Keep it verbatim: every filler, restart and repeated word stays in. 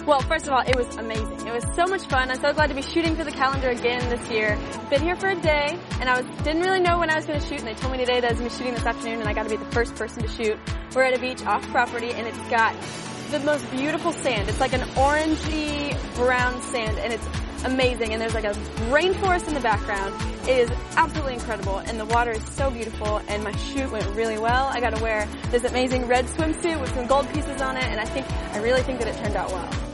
Well, first of all, it was amazing. It was so much fun. I'm so glad to be shooting for the calendar again this year. Been here for a day, and I was didn't really know when I was going to shoot, and they told me today that I was going to be shooting this afternoon, and I got to be the first person to shoot. We're at a beach off property, and it's got the most beautiful sand. It's like an orangey brown sand, and it's amazing, and there's like a rainforest in the background. It is absolutely incredible, and the water is so beautiful, and my shoot went really well. I got to wear this amazing red swimsuit with some gold pieces on it, and I think, I really think that it turned out well.